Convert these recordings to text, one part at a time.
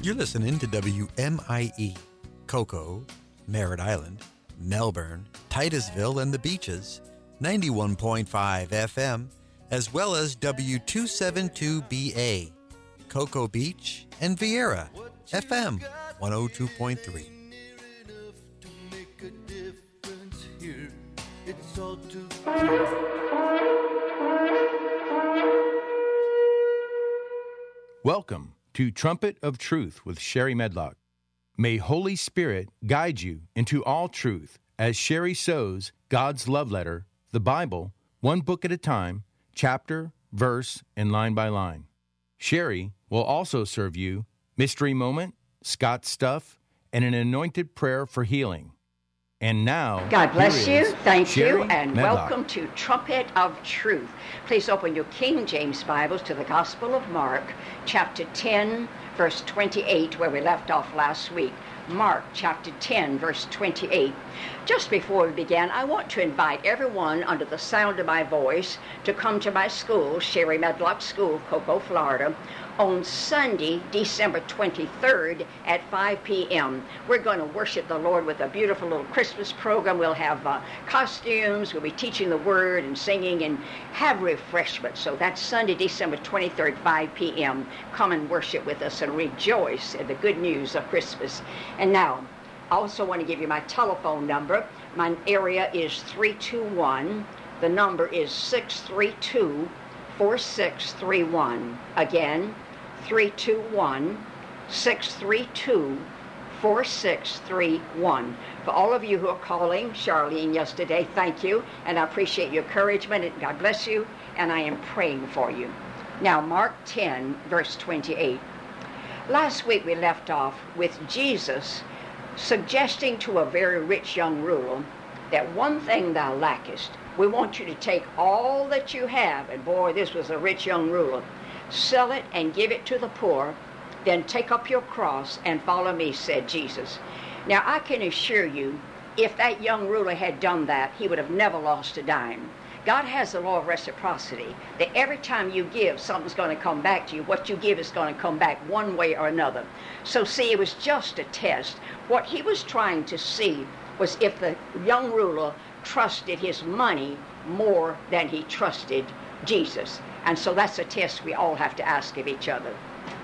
You're listening to WMIE, Cocoa, Merritt Island, Melbourne, Titusville, and the Beaches, 91.5 FM, as well as W272BA, Cocoa Beach, and Vieira, FM 102.3. Welcome to Trumpet of Truth with Sherry Medlock. May Holy Spirit guide you into all truth as Sherry sows God's love letter, the Bible, one book at a time, chapter, verse, and line by line. Sherry will also serve you Mystery Moment, Scott's Stuff, and an anointed prayer for healing. And now, God bless you, thank you, and Medlock. welcome to Trumpet of Truth. Please open your King James Bibles to the Gospel of Mark, chapter 10, verse 28, where we left off last week. Mark chapter 10, verse 28. Just before we begin, I want to invite everyone under the sound of my voice to come to my school, Sherry Medlock School, Cocoa, Florida, on Sunday, December 23rd at 5 p.m. We're going to worship the Lord with a beautiful little Christmas program. We'll have costumes, we'll be teaching the Word and singing and have refreshments. So that's Sunday, December 23rd, 5 p.m. Come and worship with us and rejoice in the good news of Christmas. And now, I also want to give you my telephone number. My area is 321. The number is 632-4631. Again, 321-632-4631. For all of you who are calling, Charlene yesterday, thank you, and I appreciate your encouragement, and God bless you, and I am praying for you. Now, Mark 10, verse 28. Last week we left off with Jesus suggesting to a very rich young ruler that one thing thou lackest. We want you to take all that you have, and boy, this was a rich young ruler, sell it and give it to the poor, then take up your cross and follow me, said Jesus. Now, I can assure you, if that young ruler had done that, he would have never lost a dime. God has the law of reciprocity, that every time you give, something's going to come back to you. What you give is going to come back one way or another. So see, it was just a test. What he was trying to see was if the young ruler trusted his money more than he trusted Jesus. And so that's a test we all have to ask of each other.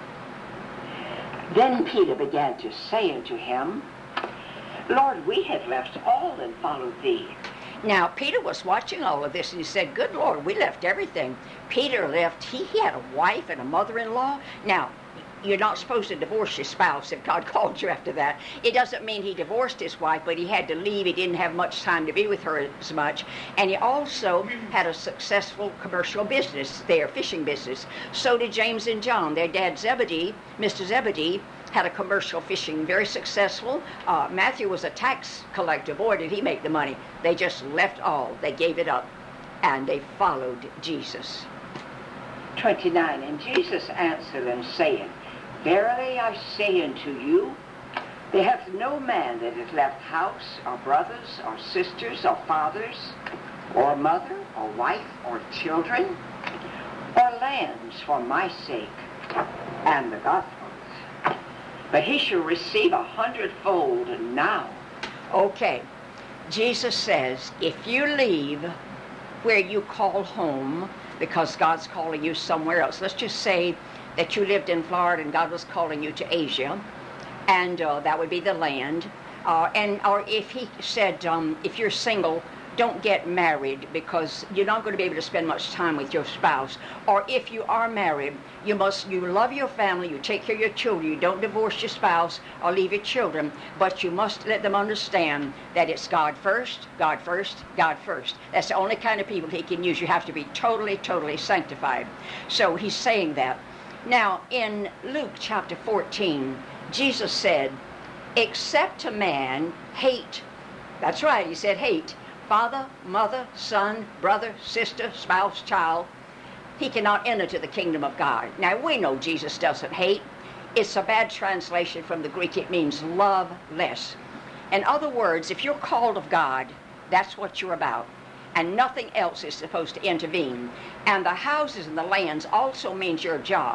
Then Peter began to say unto him, Lord, we have left all and followed thee. Now, Peter was watching all of this, and he said, good Lord, we left everything. Peter left, he had a wife and a mother-in-law. Now, you're not supposed to divorce your spouse if God called you after that. It doesn't mean he divorced his wife, but he had to leave. He didn't have much time to be with her as much. And he also had a successful commercial business there, fishing business. So did James and John. Their dad, Zebedee, Mr. Zebedee, had a commercial fishing, very successful. Matthew was a tax collector. Boy, did he make the money. They just left all. They gave it up, and they followed Jesus. 29, and Jesus answered them, saying, Verily I say unto you, there hath no man that hath left house, or brothers, or sisters, or fathers, or mother, or wife, or children, or lands for my sake, and the gospel, but he shall receive 100-fold now. Okay, Jesus says, if you leave where you call home, because God's calling you somewhere else, let's just say that you lived in Florida and God was calling you to Asia, and that would be the land, or if he said, if you're single, don't get married because you're not going to be able to spend much time with your spouse. Or if you are married, you love your family, you take care of your children, you don't divorce your spouse or leave your children, but you must let them understand that it's God first, God first, God first. That's the only kind of people he can use. You have to be totally, totally sanctified. So he's saying that. Now, in Luke chapter 14, Jesus said, except a man hate, that's right, he said hate, father, mother, son, brother, sister, spouse, child, he cannot enter to the kingdom of God. Now, we know Jesus doesn't hate. It's a bad translation from the Greek. It means love less. In other words, if you're called of God, that's what you're about. And nothing else is supposed to intervene. And the houses and the lands also means your job.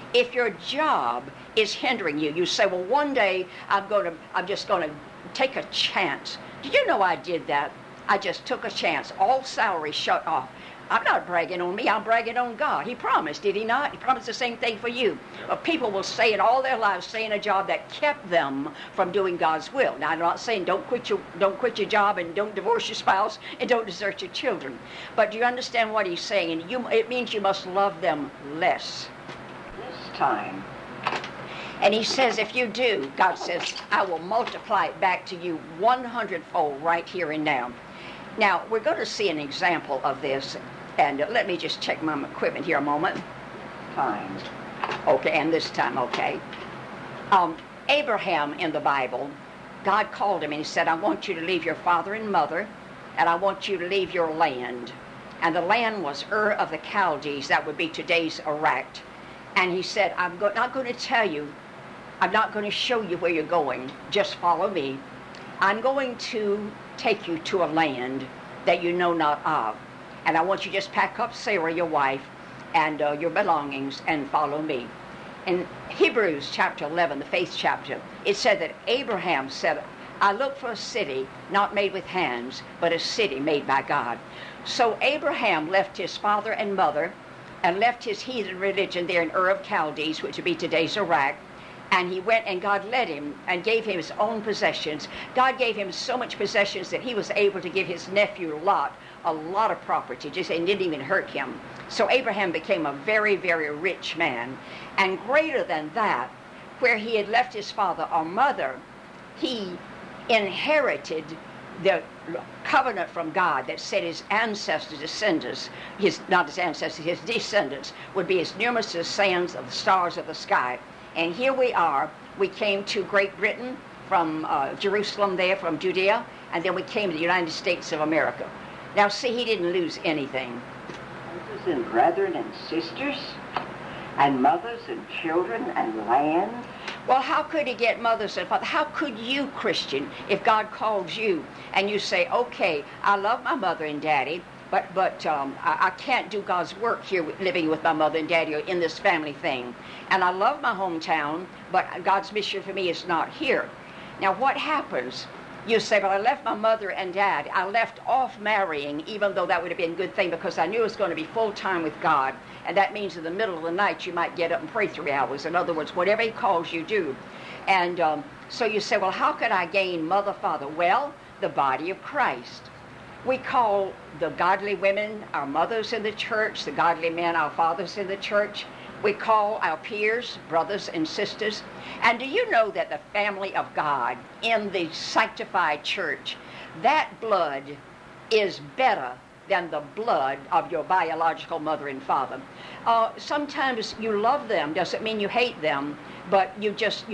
If your job is hindering you, you say, well, one day I'm just going to take a chance. Did you know I did that? I just took a chance. All salary shut off. I'm not bragging on me. I'm bragging on God. He promised, did he not? He promised the same thing for you. But people will stay in all their lives, stay in a job that kept them from doing God's will. Now, I'm not saying don't quit your job and don't divorce your spouse and don't desert your children. But do you understand what he's saying? It means you must love them less. This time. And he says, if you do, God says, I will multiply it back to you 100-fold right here and now. Now, we're going to see an example of this. And let me just check my equipment here a moment. Time. Okay, and this time, okay. Abraham in the Bible, God called him and he said, I want you to leave your father and mother, and I want you to leave your land. And the land was Ur of the Chaldees, that would be today's Iraq. And he said, I'm not going to tell you, I'm not going to show you where you're going, just follow me. I'm going to take you to a land that you know not of. And I want you to just pack up Sarah, your wife, and your belongings and follow me. In Hebrews chapter 11, the faith chapter, it said that Abraham said, I look for a city not made with hands, but a city made by God. So Abraham left his father and mother and left his heathen religion there in Ur of Chaldees, which would be today's Iraq. And he went, and God led him and gave him his own possessions. God gave him so much possessions that he was able to give his nephew Lot a lot of property, just and didn't even hurt him. So Abraham became a very, very rich man. And greater than that, where he had left his father or mother, he inherited the covenant from God that said his ancestors, descendants, his descendants would be as numerous as sands of the stars of the sky. And here we are. We came to Great Britain from Jerusalem there, from Judea, and then we came to the United States of America. Now, see, he didn't lose anything. Brothers and brethren and sisters, and mothers and children and land. Well, how could he get mothers and fathers? How could you, Christian, if God calls you and you say, okay, I love my mother and daddy, but I can't do God's work here living with my mother and daddy or in this family thing. And I love my hometown, but God's mission for me is not here. Now, what happens? You say, well, I left my mother and dad. I left off marrying, even though that would have been a good thing because I knew it was going to be full-time with God. And that means in the middle of the night you might get up and pray 3 hours. In other words, whatever he calls you, do. And so you say, well, how could I gain mother, father? Well, the body of Christ. We call the godly women our mothers in the church, the godly men our fathers in the church. We call our peers brothers and sisters. And do you know that the family of God in the sanctified church, that blood is better than the blood of your biological mother and father? Sometimes you love them, doesn't mean you hate them, but you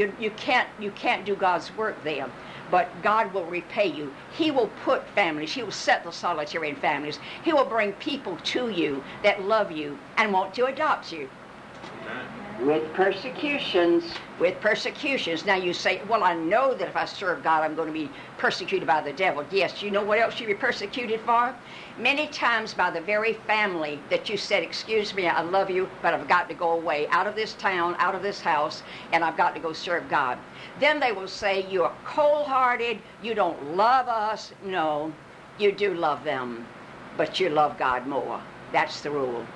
can't do God's work there. But God will repay you. He will put families, he will set the solitary in families. He will bring people to you that love you and want to adopt you. With persecutions. With persecutions. Now you say, well, I know that if I serve God, I'm going to be persecuted by the devil. Yes, you know what else you'll be persecuted for? Many times by the very family that you said, excuse me, I love you, but I've got to go away out of this town, out of this house, and I've got to go serve God. Then they will say, you're cold-hearted, you don't love us. No, you do love them, but you love God more. That's the rule.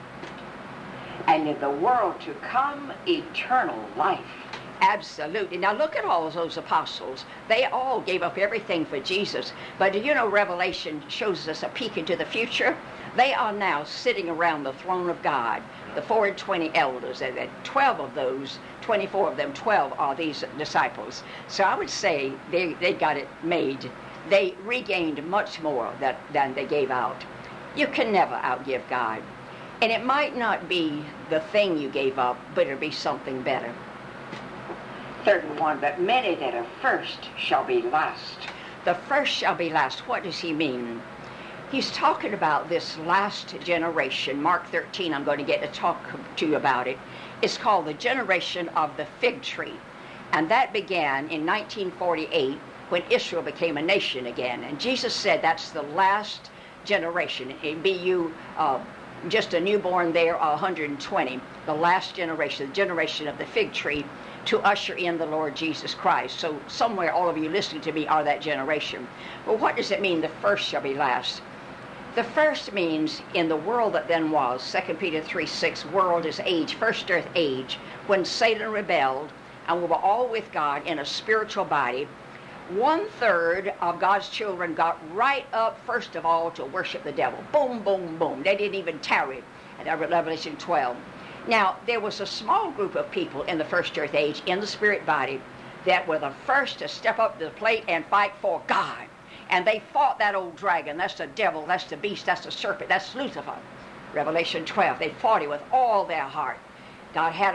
And in the world to come, eternal life. Absolutely. Now look at all those apostles. They all gave up everything for Jesus. But do you know Revelation shows us a peek into the future? They are now sitting around the throne of God, the 4 and 20 elders, and 12 of those, 24 of them, 12 are these disciples. So I would say they got it made. They regained much more than they gave out. You can never outgive God. And it might not be the thing you gave up, but it'll be something better. 31, but many that are first shall be last. The first shall be last. What does he mean? He's talking about this last generation. Mark 13, I'm going to get to talk to you about it. It's called the generation of the fig tree. And that began in 1948 when Israel became a nation again. And Jesus said that's the last generation. It'd be you just a newborn there, 120, the last generation, the generation of the fig tree, to usher in the Lord Jesus Christ. So somewhere all of you listening to me are that generation. Well, what does it mean, the first shall be last? The first means in the world that then was, 2 Peter 3:6, world is age, first earth age, when Satan rebelled and we were all with God in a spiritual body. 1/3 of God's children got right up first of all to worship the devil. Boom, boom, boom. They didn't even tarry at Revelation 12. Now, there was a small group of people in the first earth age in the spirit body that were the first to step up to the plate and fight for God. And they fought that old dragon. That's the devil, that's the beast, that's the serpent, that's Lucifer. Revelation 12. They fought him with all their heart. God had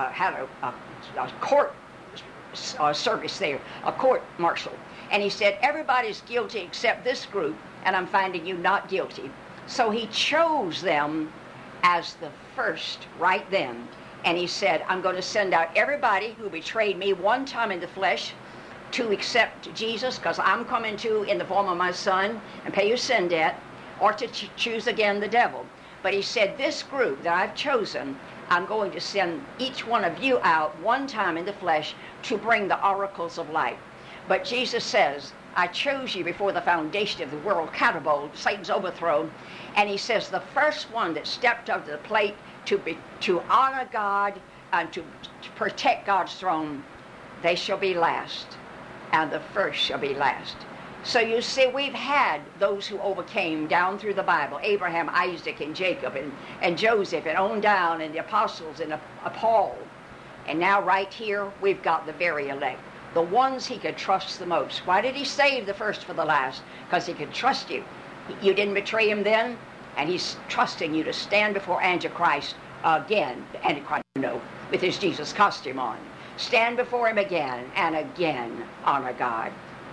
a court service there, a court martial. And he said, everybody's guilty except this group, and I'm finding you not guilty. So he chose them as the first right then. And he said, I'm going to send out everybody who betrayed me one time in the flesh to accept Jesus, because I'm coming to in the form of my son and pay your sin debt, or to choose again the devil. But he said, this group that I've chosen, I'm going to send each one of you out one time in the flesh to bring the oracles of light. But Jesus says, I chose you before the foundation of the world, catapult, Satan's overthrow. And he says, the first one that stepped up to the plate to honor God and to protect God's throne, they shall be last, and the first shall be last. So you see, we've had those who overcame down through the Bible, Abraham, Isaac, and Jacob, and Joseph, and on down, and the apostles, and Paul. And now right here, we've got the very elect, the ones he could trust the most. Why did he save the first for the last? Because he could trust you. You didn't betray him then, and he's trusting you to stand before Antichrist again, Antichrist, with his Jesus costume on. Stand before him again and again, honor God.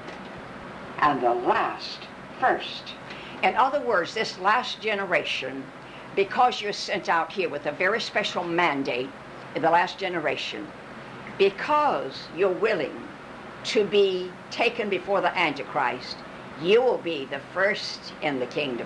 And the last first. In other words, this last generation, because you're sent out here with a very special mandate in the last generation, because you're willing to be taken before the Antichrist, you will be the first in the kingdom.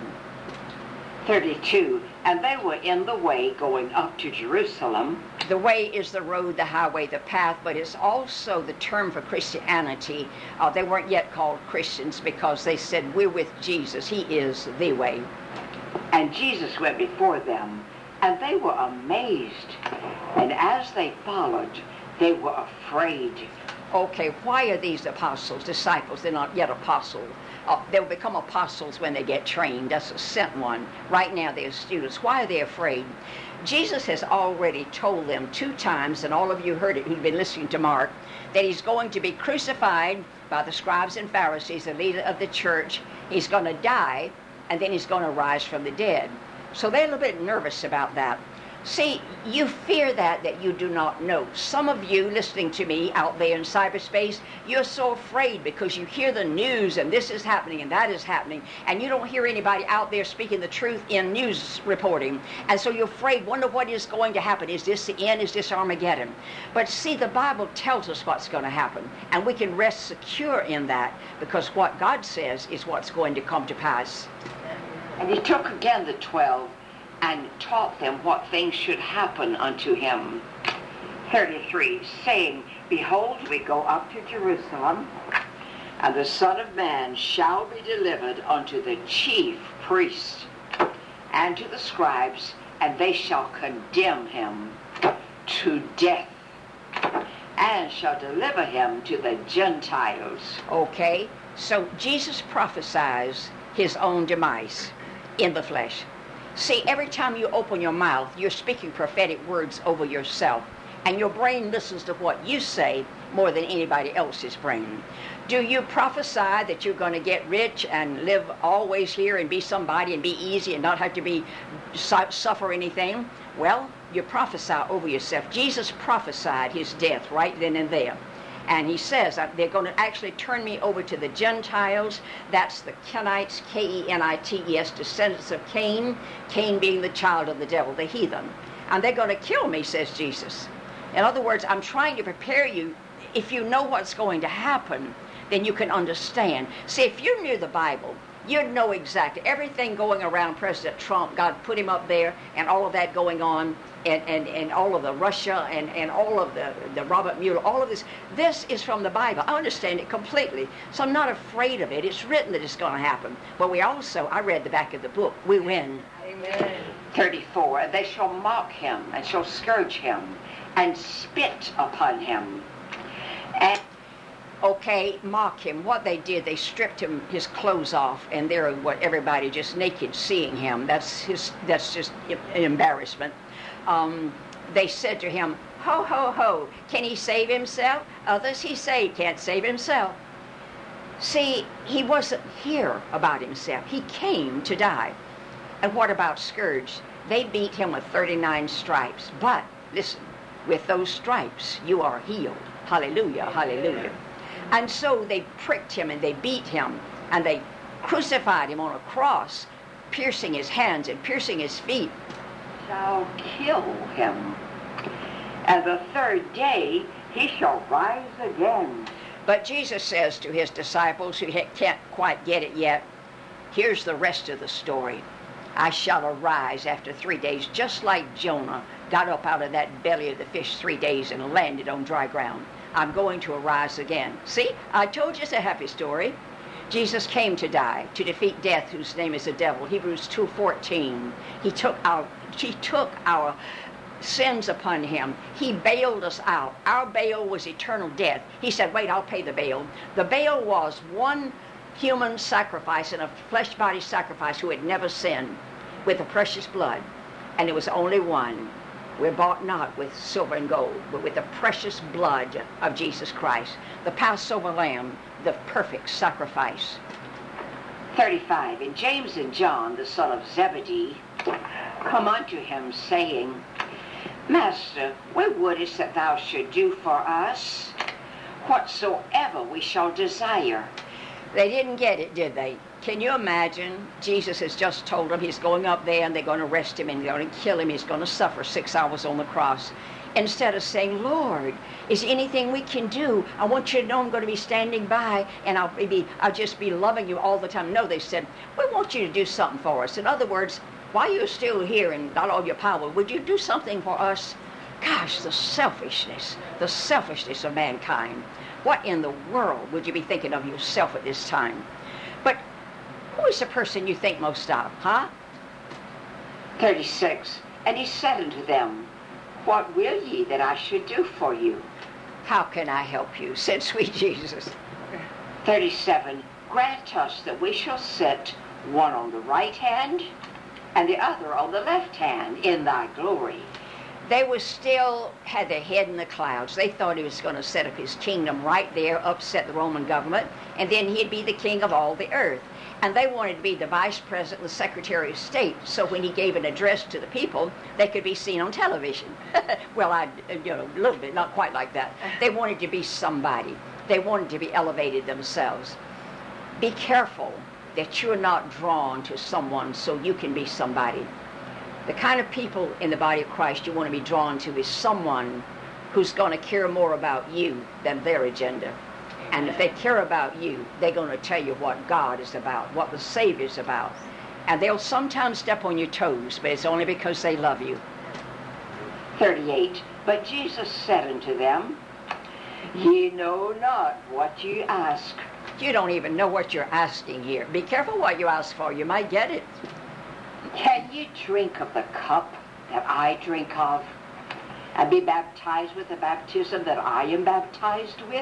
32. And they were in the way going up to Jerusalem. The way is the road, the highway, the path, but it's also the term for Christianity. They weren't yet called Christians because they said, we're with Jesus. He is the way. And Jesus went before them, and they were amazed. And as they followed, they were afraid. Okay, why are these apostles, disciples? They're not yet apostles. They'll become apostles when they get trained. That's a sent one. Right now they're students. Why are they afraid? Jesus has already told them 2 times, and all of you heard it who've been listening to Mark, that he's going to be crucified by the scribes and Pharisees, the leader of the church. He's going to die, and then he's going to rise from the dead. So they're a little bit nervous about that. See, you fear that you do not know. Some of you listening to me out there in cyberspace, you're so afraid because you hear the news and this is happening and that is happening, and you don't hear anybody out there speaking the truth in news reporting. And so you're afraid, wonder what is going to happen. Is this the end? Is this Armageddon? But see, the Bible tells us what's going to happen, and we can rest secure in that because what God says is what's going to come to pass. And he took again the 12 and taught them what things should happen unto him. 33, saying, Behold, we go up to Jerusalem, and the Son of Man shall be delivered unto the chief priests and to the scribes, and they shall condemn him to death, and shall deliver him to the Gentiles. Okay, so Jesus prophesies his own demise in the flesh. See, every time you open your mouth, you're speaking prophetic words over yourself, and your brain listens to what you say more than anybody else's brain. Do you prophesy that you're going to get rich and live always here and be somebody and be easy and not have to suffer anything? Well, you prophesy over yourself. Jesus prophesied his death right then and there. And he says that they're going to actually turn me over to the Gentiles. That's the Kenites, K-E-N-I-T-E-S, descendants of Cain, Cain being the child of the devil, the heathen. And they're going to kill me, says Jesus. In other words, I'm trying to prepare you. If you know what's going to happen, then you can understand. See, if you knew the Bible, you'd know exactly everything going around President Trump. God put him up there, and all of that going on, and all of the Russia and all of the Robert Mueller, all of this. This is from the Bible. I understand it completely, so I'm not afraid of it. It's written that it's going to happen. But we also, I read the back of the book, we win. Amen. 34, they shall mock him, and shall scourge him, and spit upon him. And okay, mock him. What they did, they stripped him his clothes off, and there, what everybody just naked seeing him. That's just an embarrassment. They said to him, "Ho, ho, ho! Can he save himself? Others he saved can't save himself." See, he wasn't here about himself. He came to die. And what about scourge? They beat him with 39 stripes. But listen, with those stripes, you are healed. Hallelujah, hallelujah. And so they pricked him and they beat him and they crucified him on a cross, piercing his hands and piercing his feet. Shall kill him. And the third day he shall rise again. But Jesus says to his disciples who can't quite get it yet, here's the rest of the story. I shall arise after 3 days, just like Jonah got up out of that belly of the fish 3 days and landed on dry ground. I'm going to arise again. See, I told you it's a happy story. Jesus came to die, to defeat death, whose name is the devil. Hebrews 2:14. He took our sins upon him. He bailed us out. Our bail was eternal death. He said, wait, I'll pay the bail. The bail was one human sacrifice and a flesh body sacrifice who had never sinned with the precious blood. And it was only one. We're bought not with silver and gold, but with the precious blood of Jesus Christ, the Passover lamb, the perfect sacrifice. 35, and James and John, the son of Zebedee, come unto him, saying, Master, what wouldest that thou should do for us? Whatsoever we shall desire. They didn't get it, did they? Can you imagine? Jesus has just told them he's going up there and they're going to arrest him and they're going to kill him. He's going to suffer 6 hours on the cross. Instead of saying, Lord, is there anything we can do? I want you to know I'm going to be standing by and I'll just be loving you all the time. No, they said, we want you to do something for us. In other words, while you're still here and got all your power, would you do something for us? Gosh, the selfishness of mankind. What in the world would you be thinking of yourself at this time? But who is the person you think most of, huh? 36, and he said unto them, What will ye that I should do for you? How can I help you, said sweet Jesus. 37, grant us that we shall sit one on the right hand and the other on the left hand in thy glory. They were still had their head in the clouds. They thought he was going to set up his kingdom right there, upset the Roman government, and then he'd be the king of all the earth. And they wanted to be the vice president, the secretary of state, so when he gave an address to the people, they could be seen on television. Well, a little bit, not quite like that. They wanted to be somebody. They wanted to be elevated themselves. Be careful that you're not drawn to someone so you can be somebody. The kind of people in the body of Christ you want to be drawn to is someone who's going to care more about you than their agenda. And if they care about you, they're going to tell you what God is about, what the Savior's about. And they'll sometimes step on your toes, but it's only because they love you. 38, but Jesus said unto them, Ye know not what ye ask. You don't even know what you're asking here. Be careful what you ask for. You might get it. Can ye drink of the cup that I drink of, and be baptized with the baptism that I am baptized with?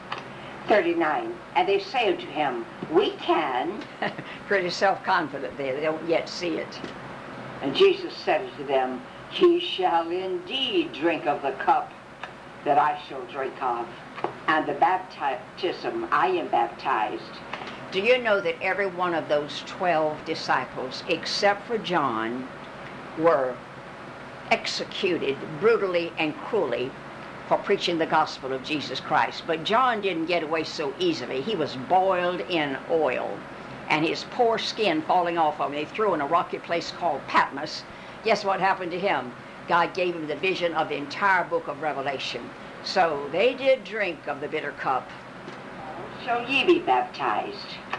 39, and they say unto him, We can. Pretty self-confident there. They don't yet see it. And Jesus said unto them, Ye shall indeed drink of the cup that I shall drink of, and the baptism I am baptized. Do you know that every one of those 12 disciples, except for John, were executed brutally and cruelly for preaching the gospel of Jesus Christ? But John didn't get away so easily. He was boiled in oil, and his poor skin falling off of him. They threw him in a rocky place called Patmos. Guess what happened to him? God gave him the vision of the entire book of Revelation. So they did drink of the bitter cup. Shall ye be baptized?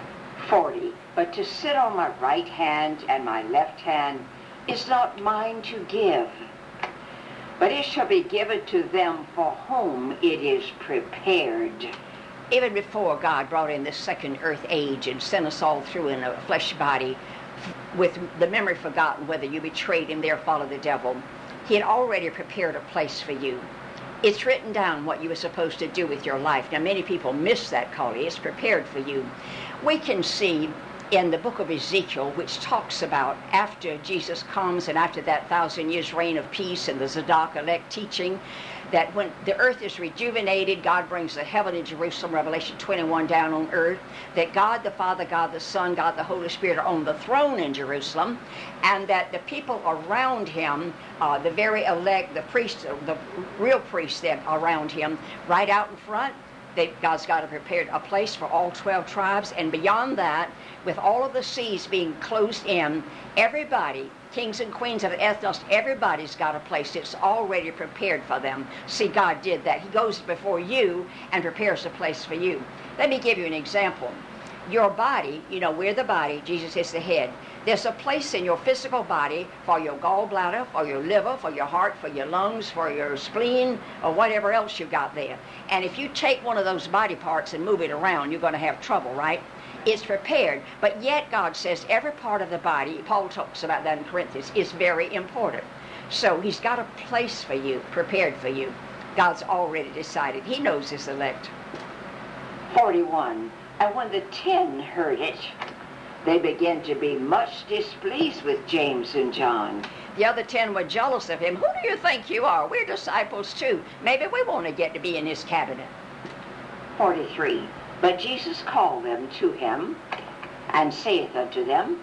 40. But to sit on my right hand and my left hand is not mine to give, but it shall be given to them for whom it is prepared. Even before God brought in this second earth age and sent us all through in a flesh body with the memory forgotten, whether you betrayed him there, followed the devil, he had already prepared a place for you. It's written down what you were supposed to do with your life. Now, many people miss that calling. It's prepared for you. We can see in the book of Ezekiel, which talks about after Jesus comes and after that 1,000 years reign of peace and the Zadok elect teaching, that when the earth is rejuvenated, God brings the heavenly Jerusalem, Revelation 21, down on earth, that God the Father, God the Son, God the Holy Spirit are on the throne in Jerusalem, and that the people around him, the very elect, the priests, the real priests that are around him, right out in front, God's got to prepare a place for all 12 tribes, and beyond that, with all of the seas being closed in, everybody, kings and queens of the ethnos, everybody's got a place. It's already prepared for them. See, God did that. He goes before you and prepares a place for you. Let me give you an example. Your body, you know, we're the body, Jesus is the head. There's a place in your physical body for your gallbladder, for your liver, for your heart, for your lungs, for your spleen, or whatever else you got there. And if you take one of those body parts and move it around, you're going to have trouble, right? It's prepared, but yet God says every part of the body, Paul talks about that in Corinthians, is very important. So he's got a place for you, prepared for you. God's already decided. He knows his elect. 41. And when the 10 heard it, they began to be much displeased with James and John. The other 10 were jealous of him. Who do you think you are? We're disciples too. Maybe we want to get to be in his cabinet. 43. But Jesus called them to him, and saith unto them,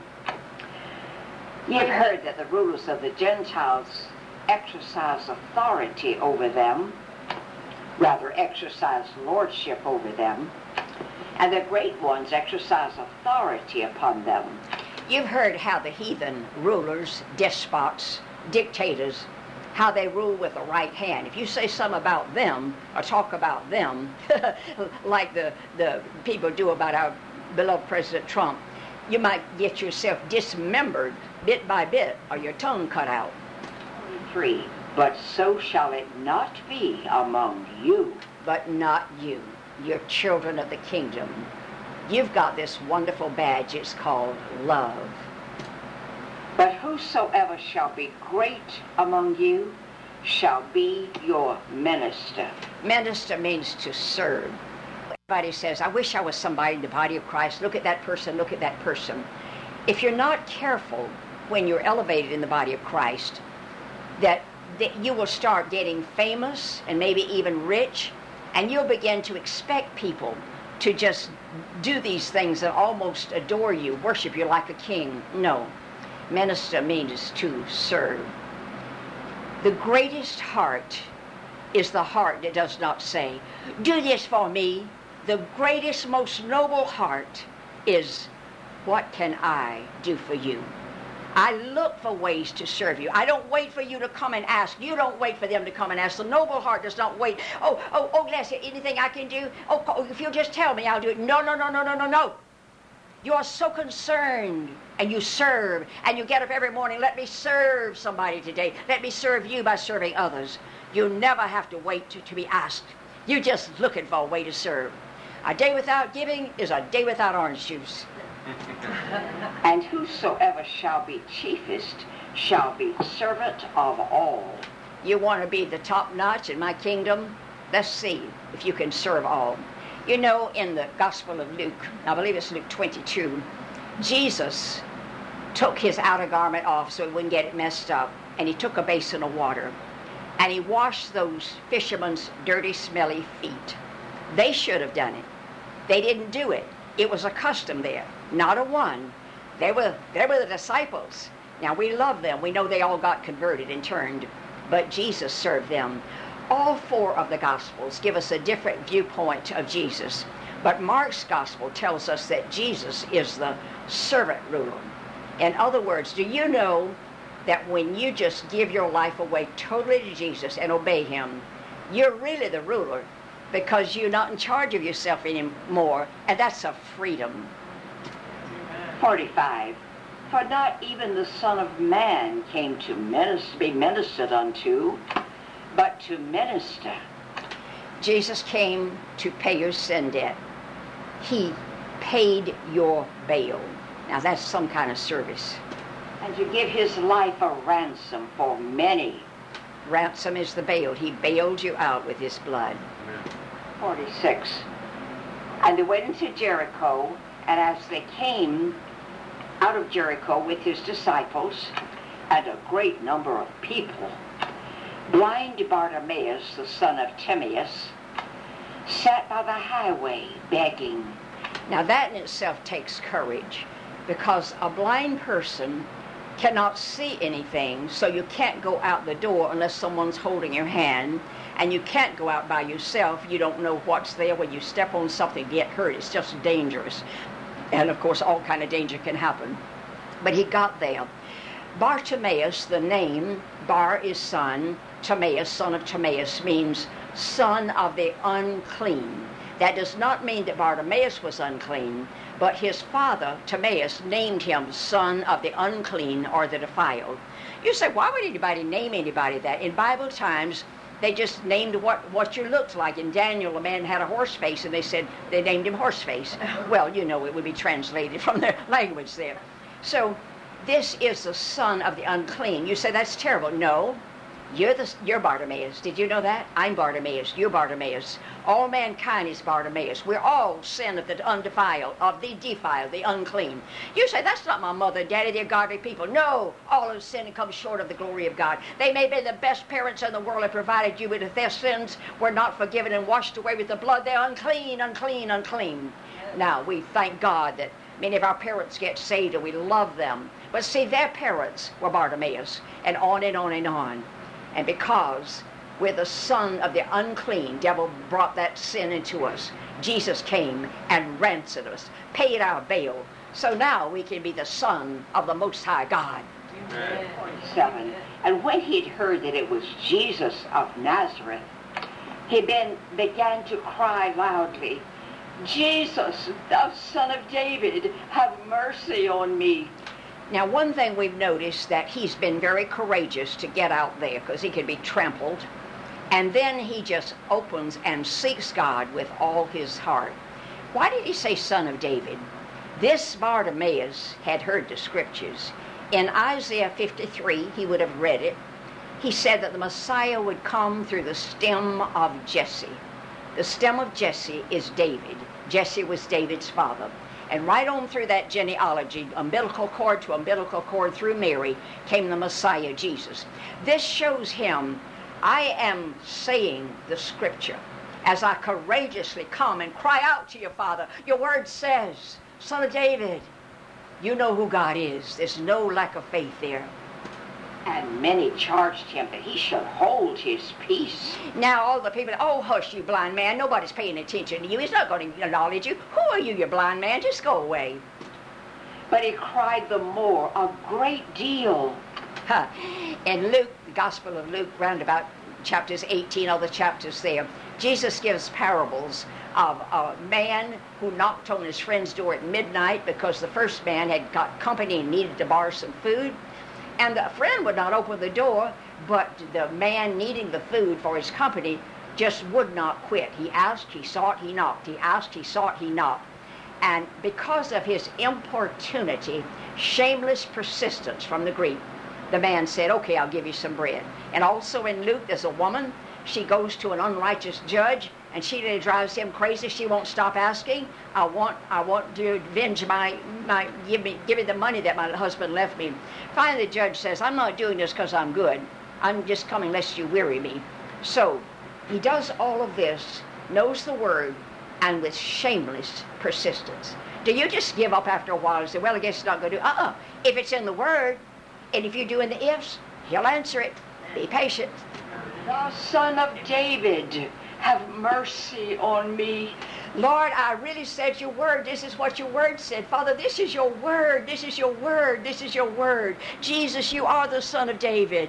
Ye have heard that the rulers of the Gentiles exercise authority over them, rather exercise lordship over them, and the great ones exercise authority upon them. You've heard how the heathen rulers, despots, dictators, how they rule with the right hand. If you say something about them or talk about them, like the people do about our beloved President Trump, you might get yourself dismembered bit by bit or your tongue cut out. 3. But so shall it not be among you. But not you. You're children of the kingdom. You've got this wonderful badge. It's called love. But whosoever shall be great among you shall be your minister. Minister means to serve. Everybody says, I wish I was somebody in the body of Christ. Look at that person, look at that person. If you're not careful when you're elevated in the body of Christ, that you will start getting famous and maybe even rich, and you'll begin to expect people to just do these things and almost adore you, worship you like a king. No. Minister means to serve. The greatest heart is the heart that does not say, do this for me. The greatest, most noble heart is, what can I do for you? I look for ways to serve you. I don't wait for you to come and ask. You don't wait for them to come and ask. The noble heart does not wait. Oh, Leslie, anything I can do? Oh, if you'll just tell me, I'll do it. No. You are so concerned, and you serve, and you get up every morning, let me serve somebody today. Let me serve you by serving others. You never have to wait to be asked. You're just looking for a way to serve. A day without giving is a day without orange juice. And whosoever shall be chiefest shall be servant of all. You want to be the top notch in my kingdom? Let's see if you can serve all. You know, in the Gospel of Luke, I believe it's Luke 22, Jesus took his outer garment off so he wouldn't get it messed up, and he took a basin of water, and he washed those fishermen's dirty, smelly feet. They should have done it. They didn't do it. It was a custom there, not a one. They were the disciples. Now, we love them. We know they all got converted and turned, but Jesus served them. All 4 of the Gospels give us a different viewpoint of Jesus. But Mark's Gospel tells us that Jesus is the servant ruler. In other words, do you know that when you just give your life away totally to Jesus and obey him, you're really the ruler, because you're not in charge of yourself anymore, and that's a freedom. 45. For not even the Son of Man came to be ministered unto, but to minister. Jesus came to pay your sin debt. He paid your bail. Now that's some kind of service. And to give his life a ransom for many. Ransom is the bail. He bailed you out with his blood. 46. And they went into Jericho, and as they came out of Jericho with his disciples and a great number of people, blind Bartimaeus, the son of Timaeus, sat by the highway begging. Now that in itself takes courage, because a blind person cannot see anything, so you can't go out the door unless someone's holding your hand, and you can't go out by yourself. You don't know what's there. When you step on something, get hurt. It's just dangerous. And of course, all kind of danger can happen. But he got there. Bartimaeus, the name, Bar is son, Timaeus, son of Timaeus, means son of the unclean. That does not mean that Bartimaeus was unclean, but his father, Timaeus, named him son of the unclean or the defiled. You say, why would anybody name anybody that? In Bible times, they just named what you looked like. In Daniel, a man had a horse face, and they named him Horseface. Well, you know, it would be translated from their language there. So, this is the son of the unclean. You say, that's terrible. No. You're Bartimaeus. Did you know that? I'm Bartimaeus. You're Bartimaeus. All mankind is Bartimaeus. We're all sin of the undefiled, of the defiled, the unclean. You say, that's not my mother and daddy. They're godly people. No, all have sinned and come short of the glory of God. They may be the best parents in the world and provided you, but if their sins were not forgiven and washed away with the blood, they're unclean, unclean, unclean. Now, we thank God that many of our parents get saved and we love them. But see, their parents were Bartimaeus, and on and on and on. And because we're the son of the unclean, devil brought that sin into us. Jesus came and ransomed us, paid our bail. So now we can be the son of the Most High God. Amen. 47. And when he'd heard that it was Jesus of Nazareth, he began to cry loudly, Jesus, thou son of David, have mercy on me. Now, one thing we've noticed, that he's been very courageous to get out there because he could be trampled. And then he just opens and seeks God with all his heart. Why did he say son of David? This Bartimaeus had heard the scriptures. In Isaiah 53, he would have read it. He said that the Messiah would come through the stem of Jesse. The stem of Jesse is David. Jesse was David's father. And right on through that genealogy, umbilical cord to umbilical cord through Mary, came the Messiah, Jesus. This shows him, I am saying the scripture as I courageously come and cry out to your Father. Your word says, son of David, you know who God is. There's no lack of faith there. And many charged him that he should hold his peace. Now all the people, oh, hush, you blind man. Nobody's paying attention to you. He's not going to acknowledge you. Who are you blind man? Just go away. But he cried the more, a great deal. In Luke, the Gospel of Luke, round about chapters 18, all the chapters there, Jesus gives parables of a man who knocked on his friend's door at midnight because the first man had got company and needed to borrow some food. And the friend would not open the door, but the man needing the food for his company just would not quit. He asked, he sought, he knocked. He asked, he sought, he knocked. And because of his importunity, shameless persistence from the Greek, the man said, okay, I'll give you some bread. And also in Luke, there's a woman. She goes to an unrighteous judge, and she really drives him crazy. She won't stop asking, I want to avenge give me the money that my husband left me. Finally, the judge says, I'm not doing this because I'm good. I'm just coming lest you weary me. So he does all of this, knows the word, and with shameless persistence. Do you just give up after a while and say, well, I guess it's not going to do? If it's in the word, and if you're doing the ifs, he'll answer it. Be patient. Thou son of David, have mercy on me. Lord, I really said your word. This is what your word said. Father, this is your word. This is your word. This is your word. Jesus, you are the Son of David.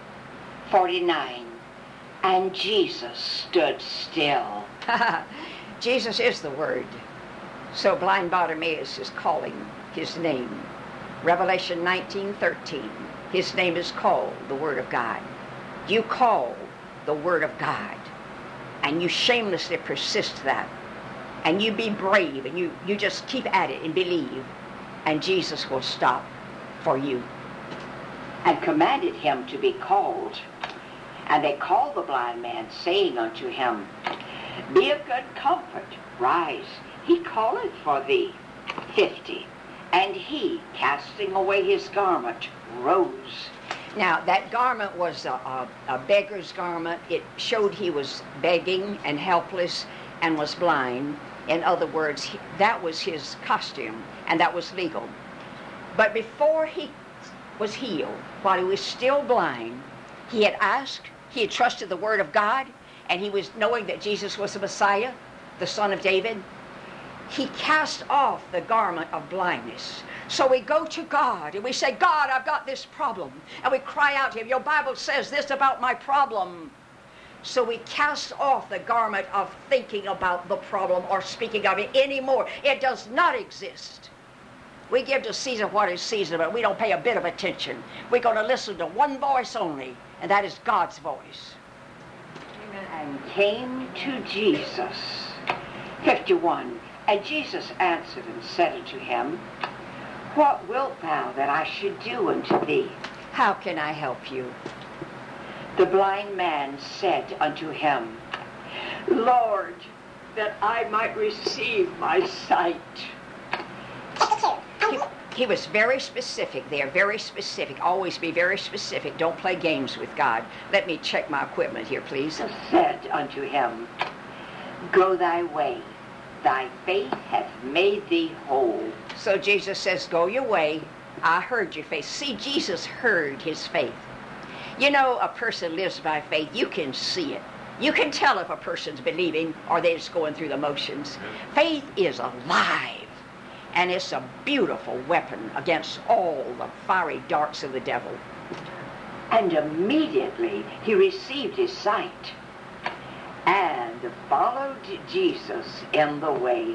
49. And Jesus stood still. Jesus is the word. So blind Bartimaeus is calling. his name. Revelation 19:13. His name is called the Word of God. You call the Word of God, and you shamelessly persist that, and you be brave, and you just keep at it and believe, and Jesus will stop for you. And commanded him to be called. And they called the blind man, saying unto him, Be of good comfort, rise, he calleth for thee. 50. And he, casting away his garment, rose. Now, that garment was a beggar's garment. It showed he was begging and helpless and was blind. In other words, that was his costume, and that was legal. But before he was healed, while he was still blind, he had asked, he had trusted the Word of God, and he was knowing that Jesus was the Messiah, the Son of David. He cast off the garment of blindness. So we go to God and we say, God, I've got this problem. And we cry out to him, your Bible says this about my problem. So we cast off the garment of thinking about the problem or speaking of it anymore. It does not exist. We give to Caesar what is Caesar, but we don't pay a bit of attention. We're going to listen to one voice only, and that is God's voice. Amen. And came to Jesus. 51. And Jesus answered and said unto him, What wilt thou that I should do unto thee? How can I help you? The blind man said unto him, Lord, that I might receive my sight. He was very specific there, very specific. Always be very specific. Don't play games with God. Let me check my equipment here, please. Said unto him, Go thy way. Thy faith hath made thee whole. So Jesus says, go your way. I heard your faith. See, Jesus heard his faith. You know, a person lives by faith. You can see it. You can tell if a person's believing or they're just going through the motions. Faith is alive, and it's a beautiful weapon against all the fiery darts of the devil. And immediately he received his sight and followed Jesus in the way.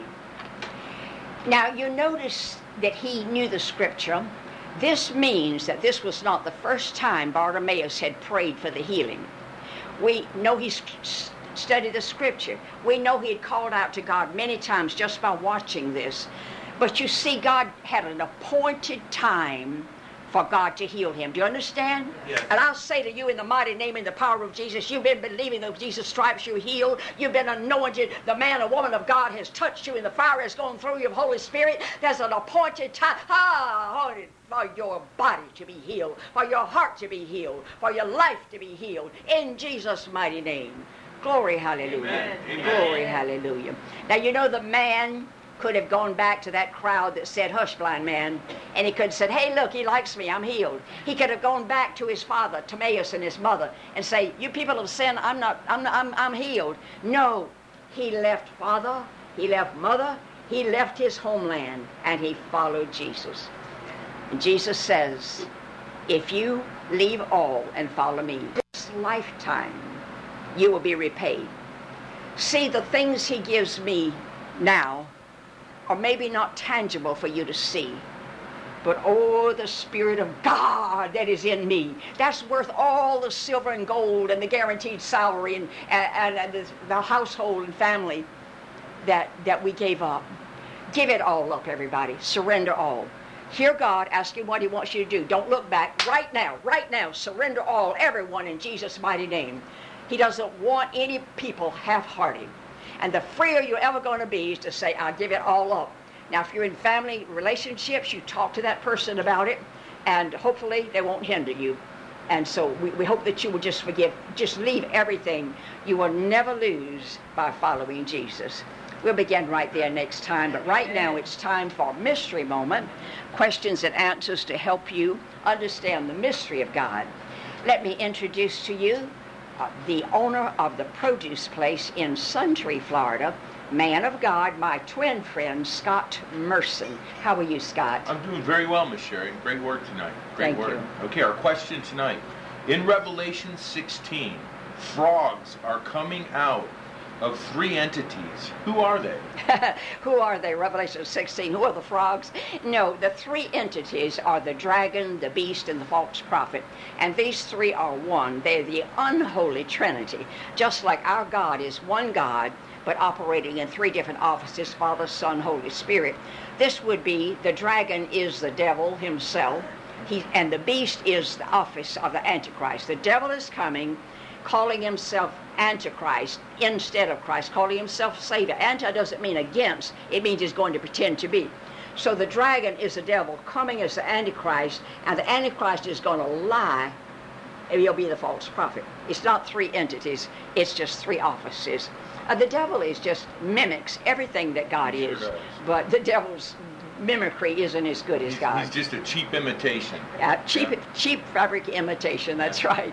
Now, you notice that he knew the scripture. This means that this was not the first time Bartimaeus had prayed for the healing. We know he studied the scripture. We know he had called out to God many times just by watching this. But you see, God had an appointed time for God to heal him. Do you understand? Yes. And I'll say to you in the mighty name and the power of Jesus, you've been believing that Jesus' stripes you healed. You've been anointed. The man or woman of God has touched you and the fire has gone through you of Holy Spirit. There's an appointed time for your body to be healed, for your heart to be healed, for your life to be healed. In Jesus' mighty name. Glory, hallelujah. Amen. Glory, hallelujah. Now, you know the man could have gone back to that crowd that said, hush, blind man, and he could have said, hey, look, he likes me, I'm healed. He could have gone back to his father, Timaeus, and his mother, and say, you people of sin, I'm healed. No, he left father, he left mother, he left his homeland, and he followed Jesus. And Jesus says, if you leave all and follow me, this lifetime, you will be repaid. See, the things he gives me now are maybe not tangible for you to see, but oh, the Spirit of God that is in me, that's worth all the silver and gold and the guaranteed salary and the household and family that we gave up. Give it all up, everybody. Surrender all. Hear God, ask him what he wants you to do. Don't look back. Right now, surrender all, everyone, in Jesus' mighty name. He doesn't want any people half-hearted. And the freer you're ever going to be is to say, I'll give it all up. Now, if you're in family relationships, you talk to that person about it, and hopefully they won't hinder you. And so we hope that you will just forgive. Just leave everything. You will never lose by following Jesus. We'll begin right there next time, but right now it's time for Mystery Moment, questions and answers to help you understand the mystery of God. Let me introduce to you the owner of the produce place in Suntree, Florida, man of God, my twin friend, Scott Merson. How are you, Scott? I'm doing very well, Miss Sherry. Great work tonight. Great Thank work. you. Okay, our question tonight. In Revelation 16, frogs are coming out of three entities. Who are they? Who are they? Revelation 16. Who are the frogs? No, the three entities are the dragon, the beast, and the false prophet. And these three are one. They're the unholy trinity. Just like our God is one God, but operating in three different offices, Father, Son, Holy Spirit. This would be, the dragon is the devil himself, and the beast is the office of the Antichrist. The devil is coming, calling himself Antichrist instead of Christ, calling himself Savior. Anti doesn't mean against, it means he's going to pretend to be. So the dragon is the devil coming as the Antichrist, and the Antichrist is going to lie, and he'll be the false prophet. It's not three entities, it's just three offices. The devil is just mimics everything that God is, but the devil's mimicry isn't as good as God. He's just a cheap imitation. Cheap fabric imitation, that's right.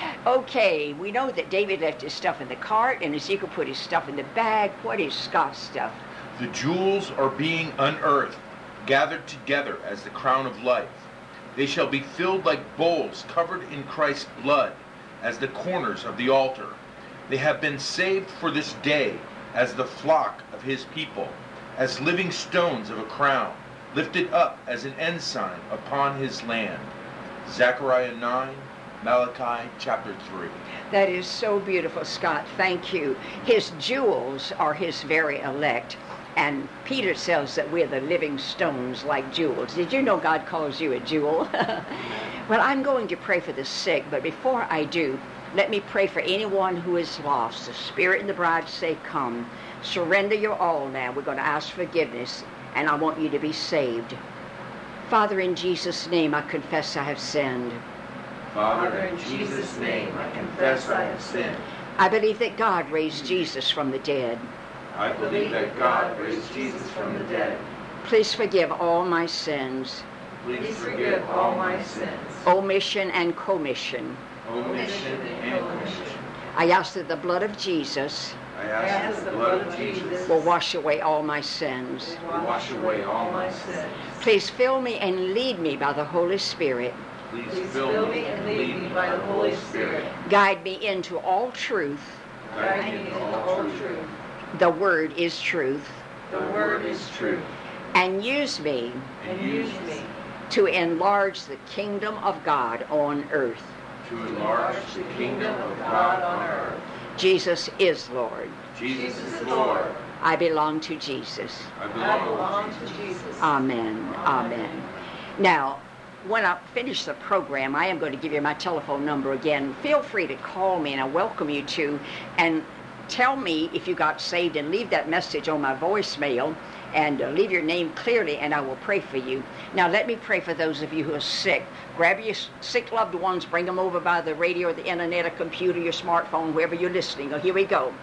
Okay, we know that David left his stuff in the cart and Ezekiel put his stuff in the bag. What is Scott's stuff? The jewels are being unearthed, gathered together as the crown of life. They shall be filled like bowls covered in Christ's blood, as the corners of the altar. They have been saved for this day as the flock of his people, as living stones of a crown, lifted up as an ensign upon his land. Zechariah 9, Malachi chapter 3. That is so beautiful, Scott. Thank you. His jewels are his very elect. And Peter says that we're the living stones like jewels. Did you know God calls you a jewel? Well, I'm going to pray for the sick, but before I do, let me pray for anyone who is lost. The Spirit and the bride say, come. Surrender your all now. We're going to ask forgiveness, and I want you to be saved. Father, in Jesus' name, I confess I have sinned. Father, in Jesus' name, I confess I have sinned. I believe that God raised Jesus from the dead. I believe that God raised Jesus from the dead. Please forgive all my sins. Please forgive all my sins. Omission and commission. Omission and commission. I ask that the blood of Jesus I ask that the blood of Jesus will wash away all my sins. will wash away all my sins. Please fill me and lead me by the Holy Spirit. Please fill me and lead me by the Holy Spirit. Guide me into all truth. Guide me into all truth. The Word is truth. The Word is truth. And use me And use me to enlarge the kingdom of God on earth. to enlarge the kingdom of God on earth. Jesus is Lord. Jesus is Lord. I belong to Jesus. I belong to Jesus. Amen. Amen. Now, when I finish the program, I am going to give you my telephone number again. Feel free to call me, and I welcome you to. And tell me if you got saved, and leave that message on my voicemail, and leave your name clearly, and I will pray for you. Now, let me pray for those of you who are sick. Grab your sick loved ones, bring them over by the radio or the internet or computer, your smartphone, wherever you're listening. Oh, here we go.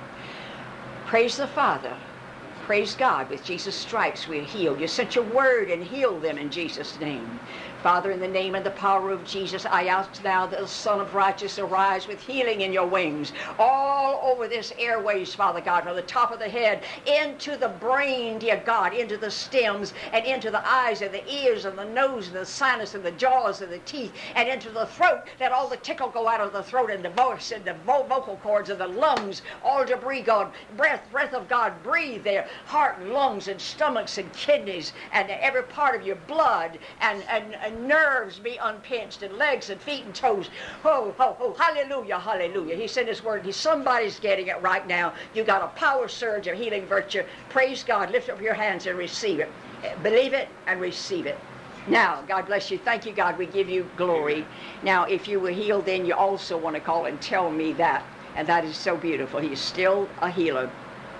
Praise the Father. Praise God. With Jesus' stripes we're healed. You sent your word and healed them in Jesus' name. Father, in the name and the power of Jesus, I ask now that the Son of Righteousness arise with healing in your wings, all over this airways, Father God, from the top of the head into the brain, dear God, into the stems, and into the eyes and the ears and the nose and the sinus and the jaws and the teeth, and into the throat. Let all the tickle go out of the throat and the voice and the vocal cords and the lungs, all debris, God, breath of God, breathe there, heart and lungs and stomachs and kidneys and every part of your blood and nerves be unpinched, and legs and feet and toes. Oh, hallelujah, hallelujah. He sent his word. Somebody's getting it right now. You got a power surge of healing virtue. Praise God. Lift up your hands and receive it. Believe it and receive it. Now, God bless you. Thank you, God. We give you glory. Now, if you were healed, then you also want to call and tell me that. And that is so beautiful. He is still a healer.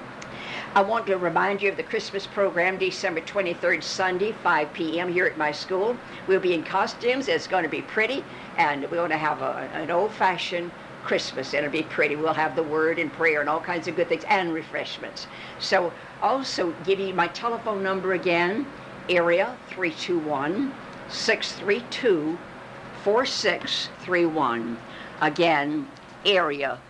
I want to remind you of the Christmas program, December 23rd, Sunday, 5 p.m. here at my school. We'll be in costumes. It's going to be pretty, and we're going to have an old-fashioned Christmas. It'll be pretty. We'll have the word and prayer and all kinds of good things, and refreshments. So also give you my telephone number again, area 321-632-4631. Again, area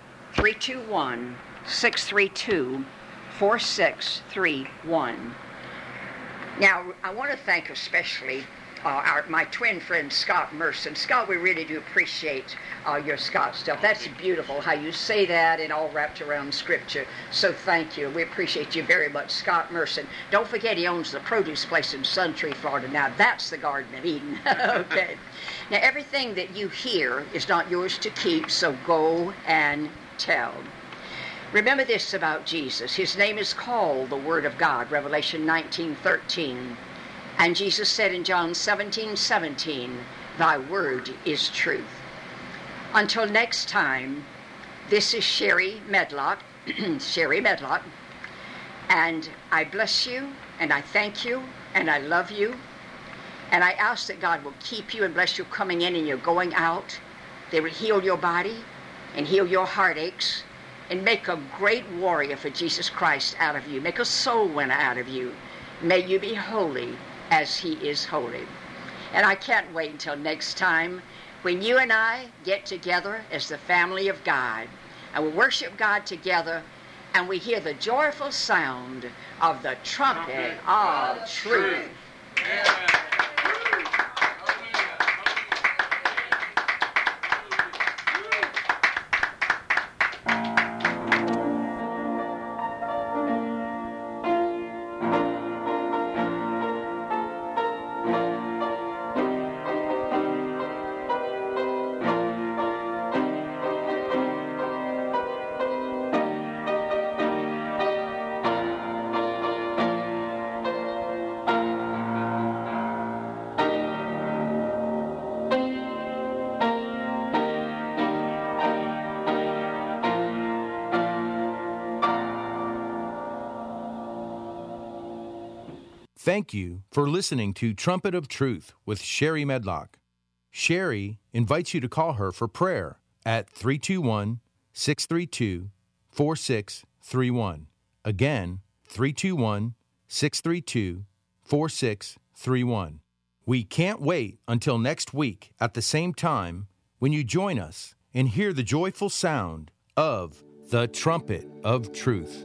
321-632-4631. Now, I want to thank especially my twin friend Scott Merson. Scott, we really do appreciate your Scott stuff. That's beautiful how you say that and all wrapped around Scripture. So thank you. We appreciate you very much, Scott Merson. Don't forget he owns the produce place in Suntree, Florida. Now that's the Garden of Eden. Okay. Now everything that you hear is not yours to keep, so go and tell. Remember this about Jesus. His name is called the Word of God, Revelation 19:13. And Jesus said in John 17:17, thy word is truth. Until next time, this is Sherry Medlock, Sherry Medlock, and I bless you, and I thank you, and I love you, and I ask that God will keep you and bless you coming in and you're going out. They will heal your body and heal your heartaches and make a great warrior for Jesus Christ out of you. Make a soul winner out of you. May you be holy as he is holy. And I can't wait until next time when you and I get together as the family of God and we worship God together and we hear the joyful sound of the trumpet of truth. Thank you for listening to Trumpet of Truth with Sherry Medlock. Sherry invites you to call her for prayer at 321-632-4631. Again, 321-632-4631. We can't wait until next week at the same time when you join us and hear the joyful sound of the Trumpet of Truth.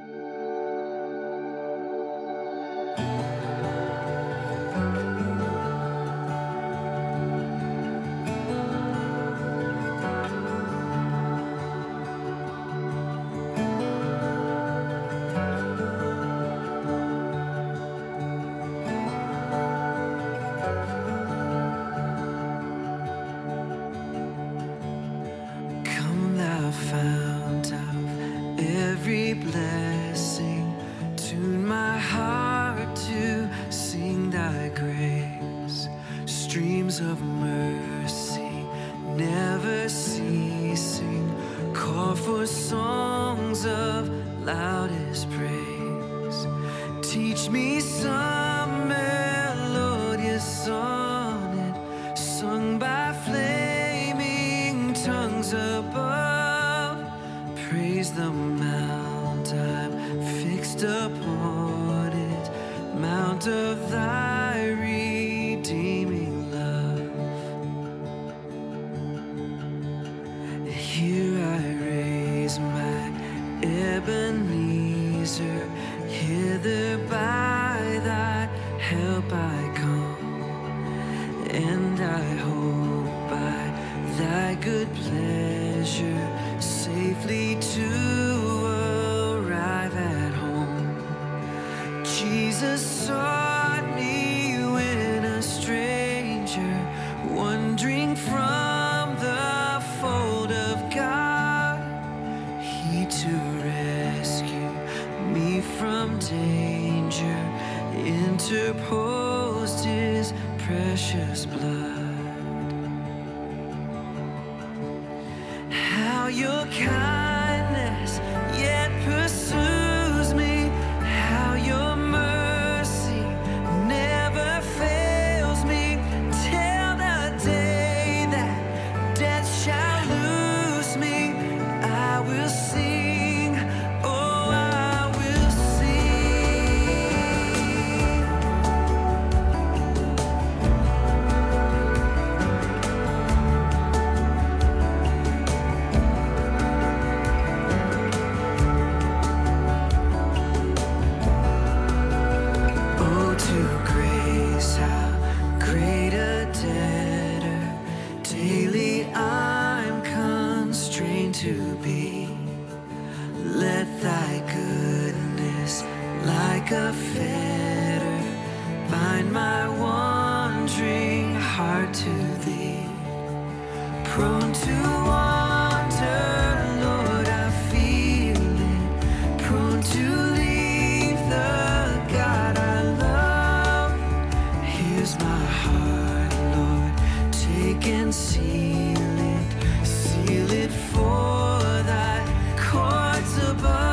Interposed his precious blood. How your kindness yet pursues me, how your mercy never fails me, till the day that death shall lose me. I will sing, oh I will sing. like a fetter, bind my wandering heart to thee. Prone to wander, Lord, I feel it. Prone to leave the God I love. Here's my heart, Lord, take and seal it for thy courts above.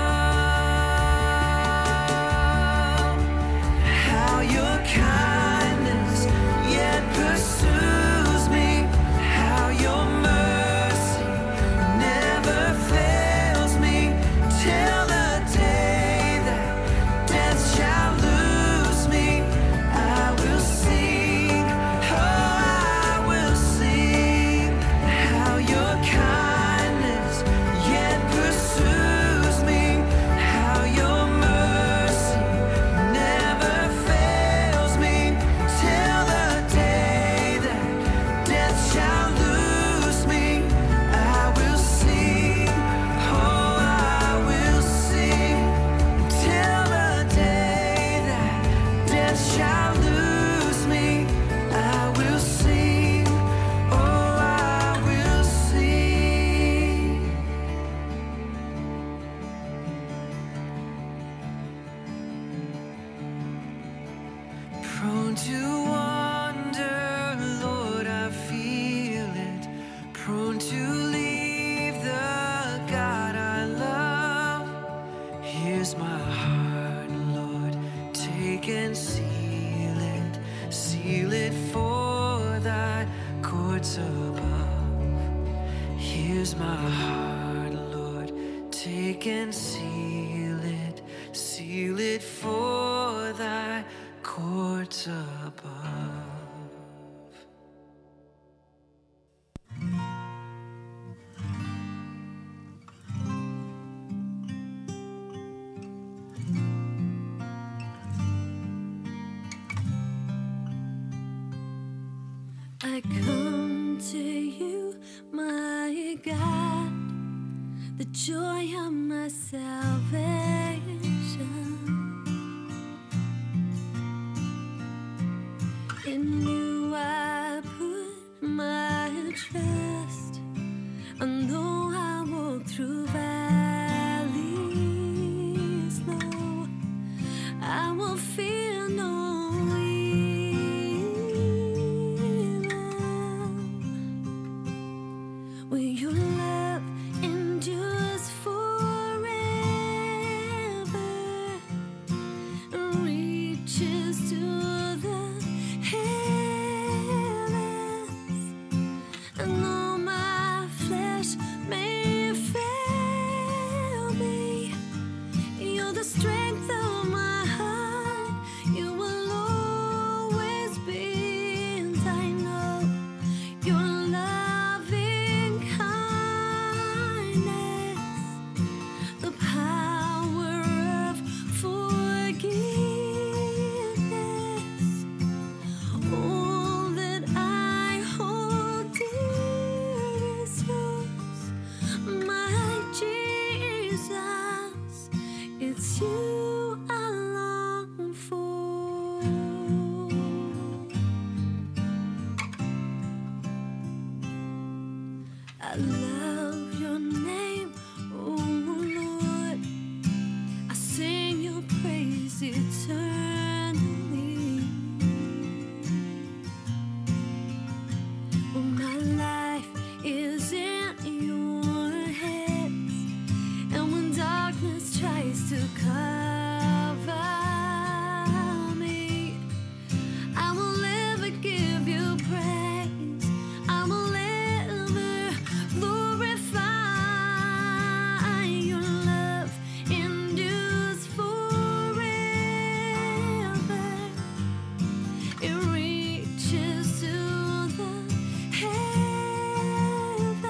How your kindness yet pursues me, how your mercy never fails me, till the day that death shall lose me. I will sing, oh, I will sing, how your kindness yet pursues me, how your mercy never fails me, till the day that death shall lose me. I will sing, oh, I will sing, till the day that death shall lose me. I will sing, oh, I will sing. Prone to wander, Lord, I feel it. Prone to leave the God I love. Here's my heart, Lord, take and seal it for thy courts above. Here's my heart, Lord, take and seal it for thy courts above. I come to you, my God, the joy of my salvation. In you I put my trust, and though I walk through valleys low, I will fear no evil. Will your love endures forever, reaches to the heavens, and though my flesh may fail me, you're the strength of my heart. You will always be, and I know your loving kindness, the power of forgiveness. All that I hold dear is yours, my Jesus. It's you I long for. I love your name, oh Lord. I sing your praise eternally. Well, my life is in your hands, and when darkness tries to cover me, I will ever give you praise. I will ever glorify your love endures forever. It reaches to the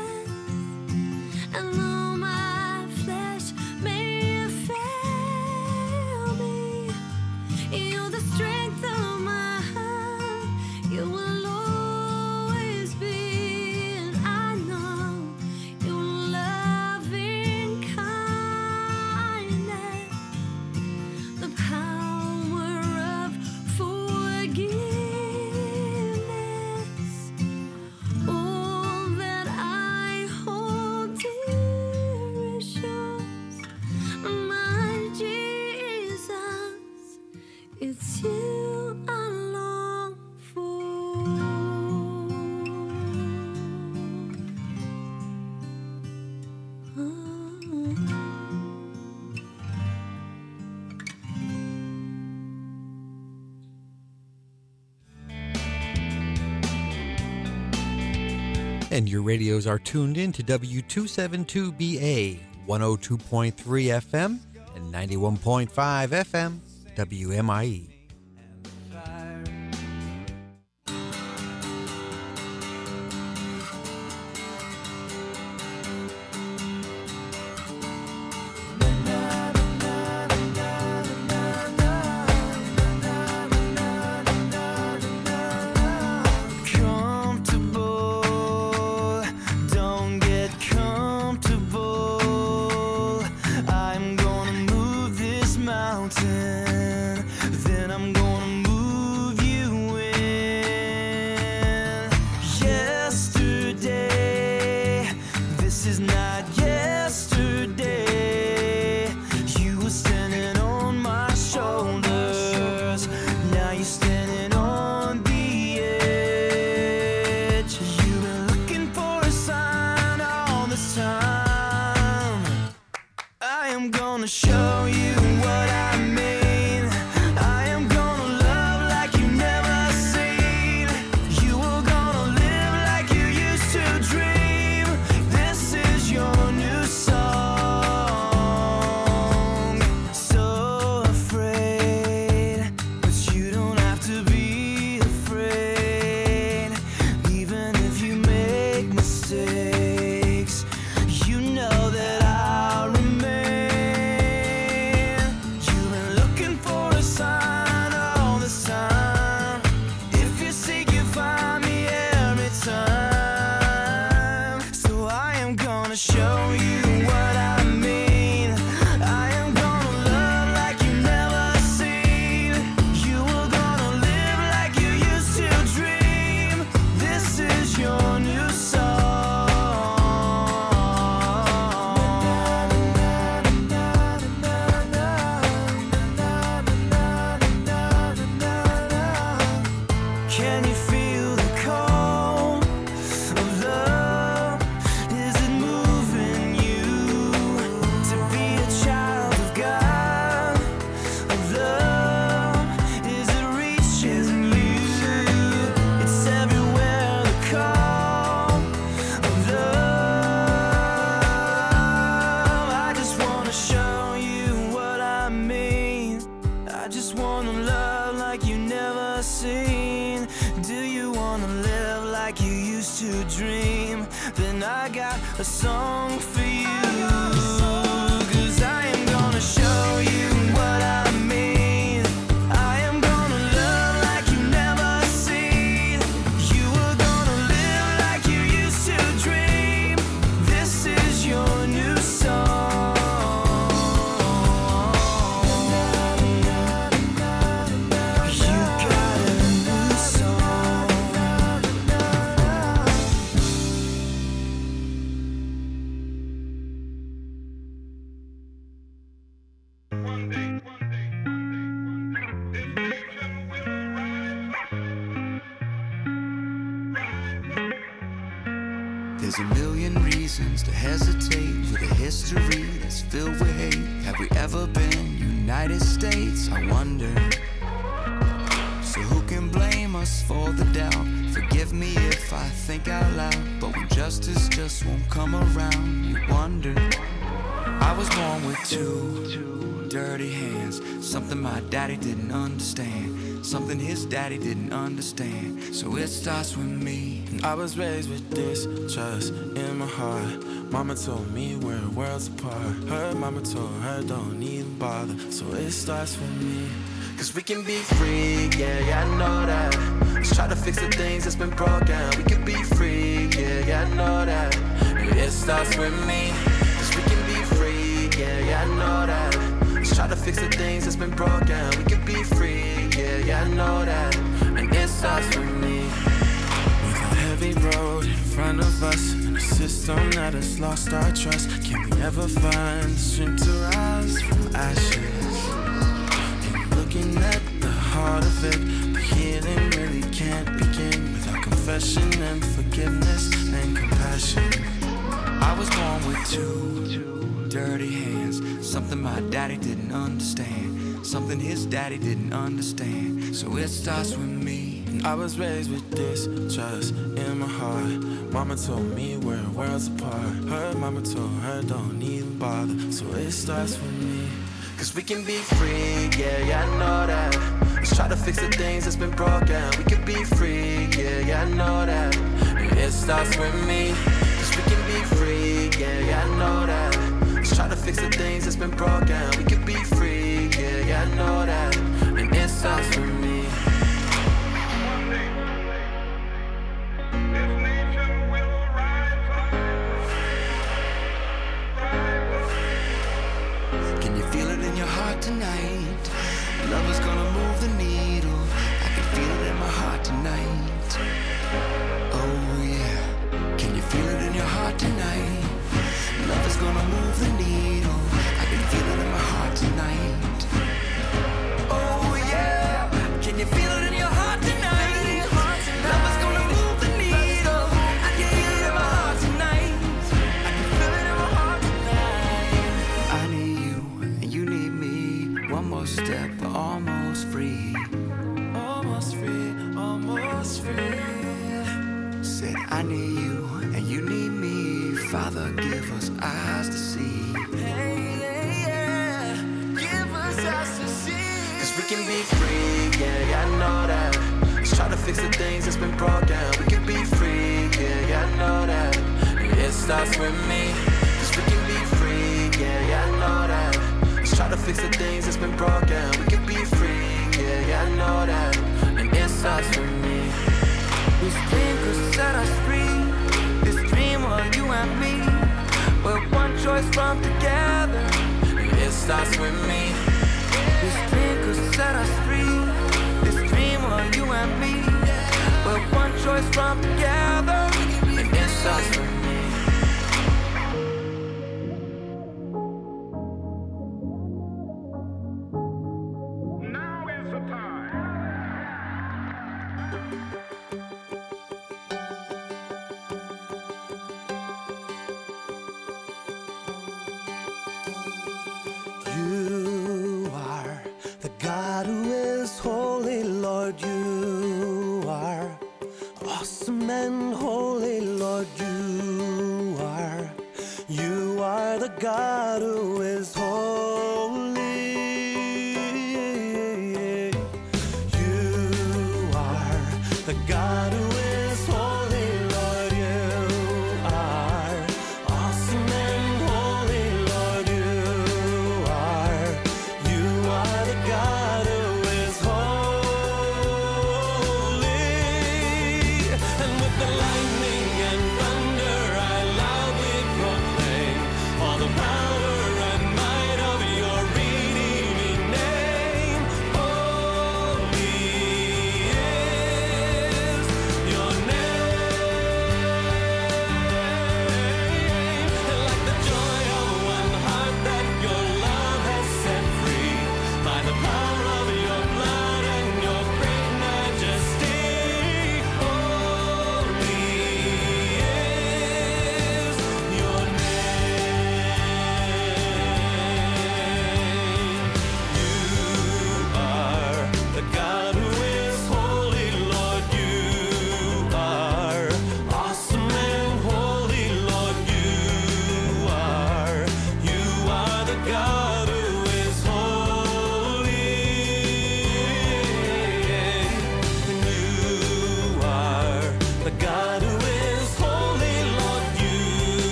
heavens, and though my flesh may fail It's you I long for. And your radios are tuned in to W272BA, 102.3 FM and 91.5 FM, WMIE. A song for you, 'cause I am gonna show you what I mean. I am gonna love like you never seen. You are gonna live like you used to dream. This is your new song. You got a new song. There's a million reasons to hesitate with a history that's filled with hate. Have we ever been United States? I wonder. So who can blame us for the doubt? Forgive me if I think out loud, but when justice just won't come around, you wonder. I was born with two dirty hands, something my daddy didn't understand, something his daddy didn't understand. So it starts with me. I was raised with distrust in my heart. Mama told me we're worlds apart. Her mama told her don't even bother. So it starts with me. Cause we can be free, yeah, I know that. Let's try to fix the things that's been broken. We can be free, yeah, I know that. It starts with me. Cause we can be free, yeah, I know that. Let's try to fix the things that's been broken. We can be free, yeah, I know that. And it starts with me. With a heavy road in front of us, and a system that has lost our trust. Can we ever find the strength to rise from ashes? And looking at the passion and forgiveness and compassion. I was born with two dirty hands, something my daddy didn't understand, something his daddy didn't understand. So it starts with me. I was raised with distrust in my heart. Mama told me we're worlds apart. Her mama told her don't even bother. So it starts with me. Cause we can be free, yeah, I know that. Let's try to fix the things that's been broken. We can be free, yeah, I know that. And it starts with me. Cause we can be free, yeah, I know that. Let's try to fix the things that's been broken. We can be free, yeah, I know that. And it starts with me. Tonight, love is gonna move the needle. I can feel it in my heart tonight. Oh yeah, can you feel it in your heart tonight? Love is gonna move the needle. I can feel it in my heart tonight. Oh yeah, can you feel it in your heart tonight? Love is gonna move the needle. I can feel it in my heart tonight. I can feel it in my heart tonight. I need you and you need me. One more step, we're almost free. Almost free, almost free. Said I need you and you need me. Father, give us eyes to see. Hey, yeah, give us eyes to see. Cause we can be free, yeah, I know that. Let's try to fix the things that's been broken. We can be free, yeah, I know that. And it starts with me. Cause we can be free, yeah, I know that. Let's try to fix the things that's been broken. We can be free, yeah, I know that. And it starts with me. This dream could set us free. This dream of you and me. We're one choice from together. And it starts with me. This dream could set us free. This dream of you and me. We're one choice from together. And it starts with me. God